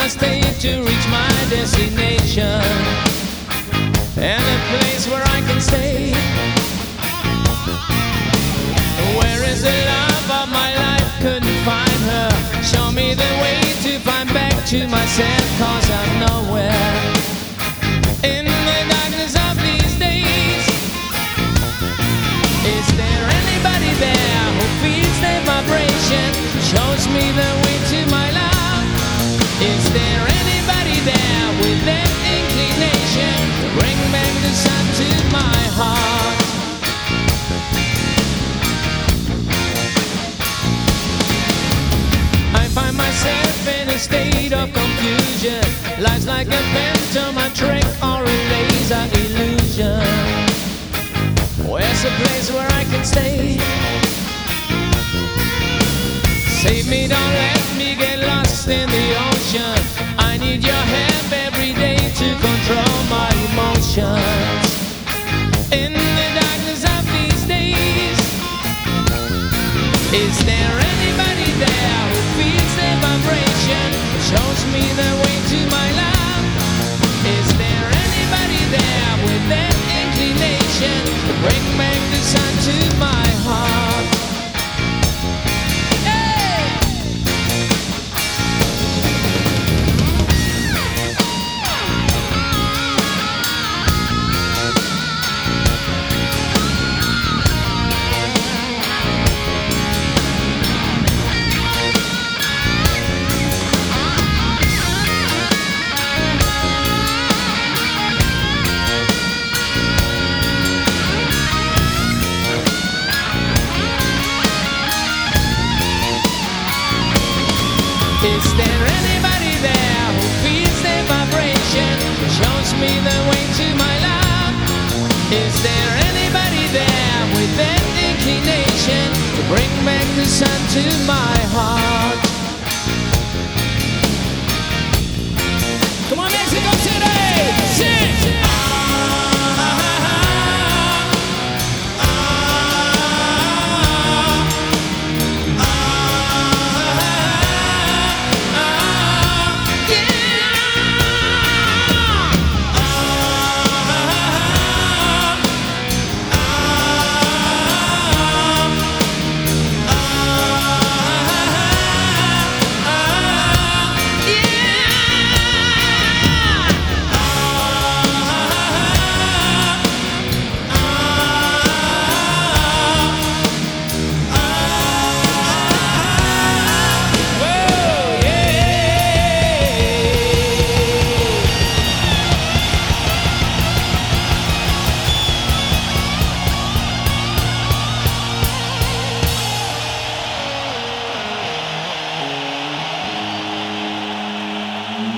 my state to reach my destination, and a place where I can stay. Where is the love of my life? Couldn't find her. Show me the way to find back to myself, 'cause I'm nowhere in the darkness of these days. Is there anybody there who feels the vibration, shows me the way to my love? Is there anybody there with that inclination to bring back the sun to my heart? I find myself in a state of confusion. Life's like a phantom, a trick, or a laser illusion. Where's a place where I can stay? Save me, don't let me get lost in the ocean. I need your help every day to control my emotions. In the darkness of these days, is there anybody there who feels the vibration, shows me the way to my love? Is there anybody there with that inclination to bring back the sun to my heart? Is there anybody there who feels the vibration, shows me the way to my love? Is there anybody there with that inclination to bring back the sun to my heart?